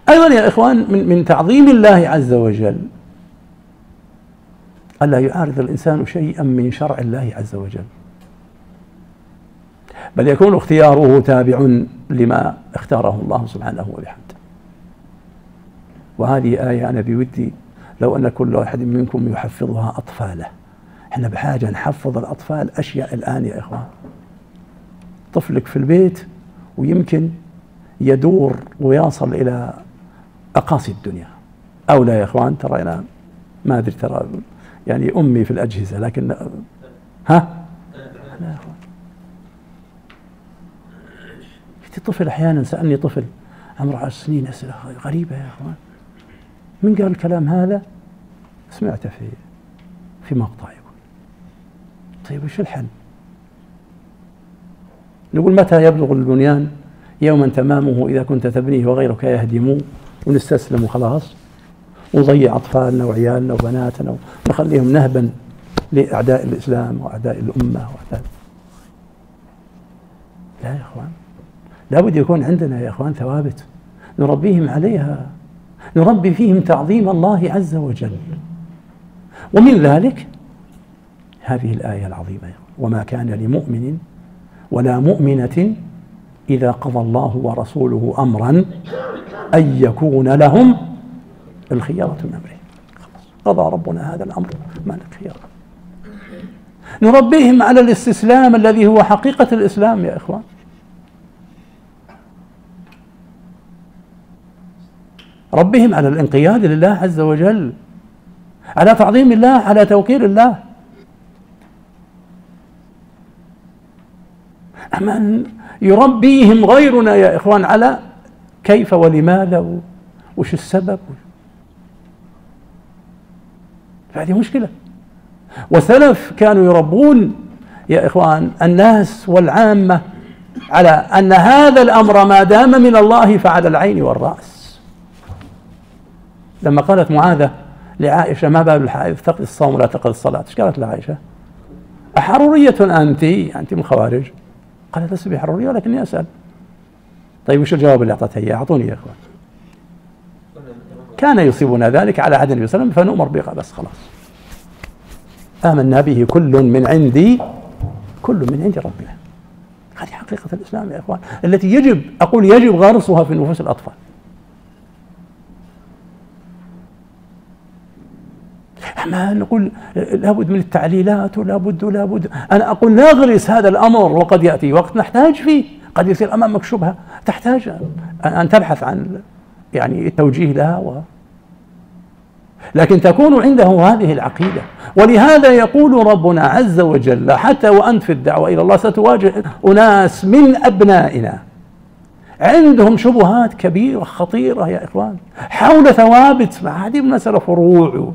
أيضا يا إخوان من تعظيم الله عز وجل ألا يعارض الإنسان شيئا من شرع الله عز وجل، بل يكون اختياره تابع لما اختاره الله سبحانه وبحمده. وهذه آية أنا بودي لو أن كل واحد منكم يحفظها أطفاله. احنا بحاجة نحفظ الأطفال أشياء الآن يا إخوان. طفلك في البيت ويمكن يدور ويصل إلى أقاصي الدنيا، أو لا يا إخوان؟ ترى أنا ما أدري، ترى يعني أمي في الأجهزة، لكن ها لا يا إخوان. طفل أحيانا سألني طفل عمره 10 سنين أسئلة غريبة يا إخوان. من قال الكلام هذا؟ سمعته في مقطع يقول طيب وش الحل؟ نقول متى يبلغ البنيان؟ يوما تمامه إذا كنت تبنيه وغيرك يهدمه، ونستسلم وخلاص ونضيع أطفالنا وعيالنا وبناتنا ونخليهم نهبا لأعداء الإسلام وأعداء الأمة وأعداء. لا يا إخوان، لابد يكون عندنا يا إخوان ثوابت نربيهم عليها، نربي فيهم تعظيم الله عز وجل. ومن ذلك هذه الآية العظيمة: وما كان لمؤمن ولا مؤمنة إذا قضى الله ورسوله أمرا أن يكون لهم الخيارة من أمره. قضى ربنا هذا الأمر، ما لك خيارة. نربيهم على الاستسلام الذي هو حقيقة الإسلام يا إخوان. ربهم على الانقياد لله عز وجل، على تعظيم الله، على توقير الله. أما يربيهم غيرنا يا إخوان على كيف ولماذا وش السبب، فهذه مشكلة. والسلف كانوا يربون يا إخوان الناس والعامة على أن هذا الأمر ما دام من الله فعلى العين والرأس. لما قالت معاذة لعائشة: ما بال الحائض تقضي الصوم ولا تقضي الصلاة؟ ايش قالت لعائشة؟ أحرورية أنت من الخوارج؟ قالت: لست بحرورية ولكني أسأل. طيب وش الجواب اللي أعطتها إياه؟ أعطوني يا إخوان. كان يصيبنا ذلك على عهد النبي صلى الله عليه وسلم فنؤمر به، بس خلاص آمنا به كل من عند ربنا. هذه حقيقة الإسلام يا إخوان، التي يجب غرسها في نفوس الأطفال. ما نقول لابد من التعليلات ولابد أنا أقول نغرس هذا الأمر، وقد يأتي وقت نحتاج فيه، قد يصير أمامك شبهة تحتاج أن تبحث عن يعني التوجيه لها لكن تكون عنده هذه العقيدة. ولهذا يقول ربنا عز وجل: حتى وأنت في الدعوة إلى الله ستواجه أناس من أبنائنا عندهم شبهات كبيرة خطيرة يا إخوان حول ثوابت، مع هذه المسألة فروع.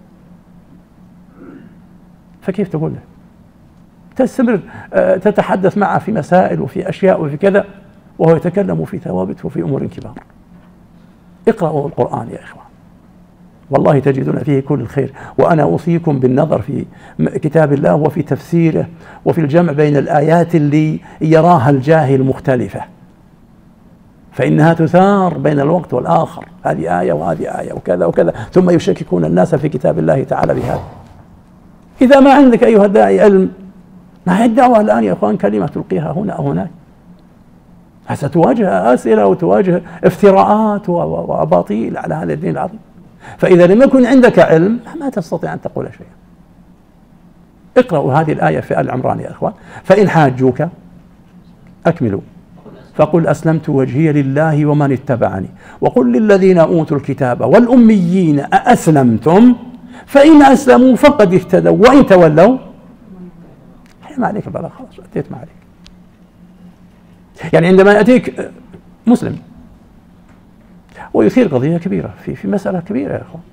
فكيف تقول له؟ تستمر تتحدث معه في مسائل وفي أشياء وفي كذا، وهو يتكلم في ثوابت وفي أمور كبار. اقرأوا القرآن يا إخوان، والله تجدون فيه كل الخير. وأنا أوصيكم بالنظر في كتاب الله وفي تفسيره وفي الجمع بين الآيات اللي يراها الجاهل مختلفة، فإنها تثار بين الوقت والآخر. هذه آية وهذه آية وكذا وكذا، ثم يشككون الناس في كتاب الله تعالى بهذا. إذا ما عندك أيها الداعي علم، ما هي الدعوة الآن يا أخوان كلمة تلقيها هنا أو هناك، ستواجه أسئلة وتواجه افتراءات وأباطيل على هذا الدين العظيم. فإذا لم يكن عندك علم ما تستطيع أن تقول شيئا. اقرأوا هذه الآية في آل عمران يا أخوان: فإن حاجوك أكملوا فقل أسلمت وجهي لله ومن اتبعني وقل للذين أوتوا الكتاب والأميين أأسلمتم فإن أسلموا فقد اهتدوا وإن تولوا ما عليك البلاغ، خلاص أتيت ما عليك. يعني عندما يأتيك مسلم ويثير قضية كبيرة في مسألة كبيرة يا أخوان،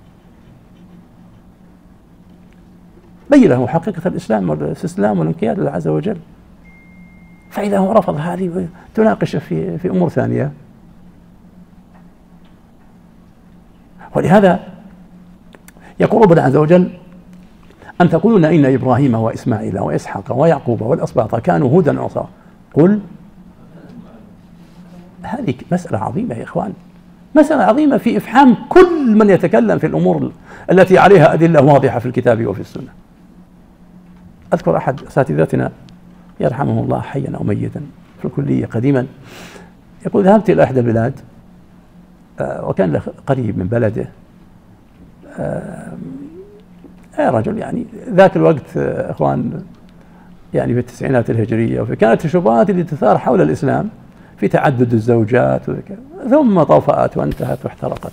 بين له حقيقة الإسلام والاستسلام والانقياد لله عز وجل، فإذا هو رفض هذه تناقش في أمور ثانية. ولهذا يقول ربنا عز وجل: أن تقولون إن إبراهيم وإسماعيل وإسحاق ويعقوب والأسباط كانوا هودا ونصارى. قل هذه مسألة عظيمة يا إخوان، مسألة عظيمة في إفحام كل من يتكلم في الأمور التي عليها أدلة واضحة في الكتاب وفي السنة. أذكر أحد أساتذتنا يرحمه الله حيا أو ميتا في الكلية قديما يقول: ذهبت إلى إحدى البلاد وكان له قريب من بلده رجل يعني ذاك الوقت إخوان يعني في التسعينات الهجرية، وكانت الشبهات اللي تثار حول الإسلام في تعدد الزوجات ثم طفأت وانتهت واحترقت.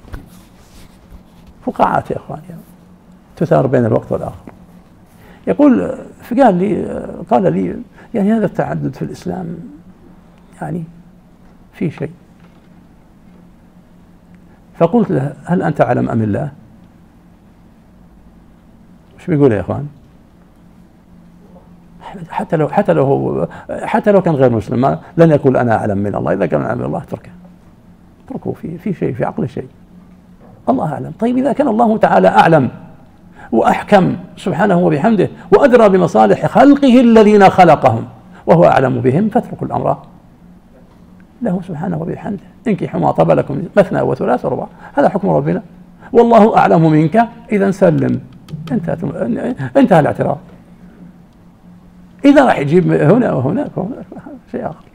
فقاعات يا إخوان يعني تثار بين الوقت والآخر. يقول قال لي يعني هذا التعدد في الإسلام يعني في شيء. فقلت له: هل أنت أعلم أم الله؟ وش بيقول يا إخوان؟ حتى لو كان غير مسلم لن يقول أنا أعلم من الله. إذا كان أعلم من الله اتركه في شيء في عقل شيء. الله أعلم. طيب إذا كان الله تعالى أعلم وأحكم سبحانه وبحمده وأدرى بمصالح خلقه الذين خلقهم وهو أعلم بهم، فاتركوا الأمر له سبحانه وبحمده. انكحوا ما طاب لكم مثنى وثلاث ورباع، هذا حكم ربنا. والله أعلم منك، إذا سلم، انتهى الاعتراف. إذا راح يجيب هنا وهناك شيء آخر.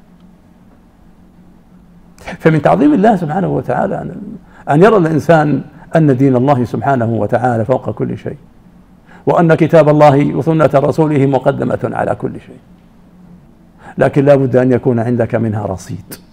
فمن تعظيم الله سبحانه وتعالى أن يرى الإنسان أن دين الله سبحانه وتعالى فوق كل شيء، وأن كتاب الله وسنة رسوله مقدمة على كل شيء، لكن لا بد أن يكون عندك منها رصيد.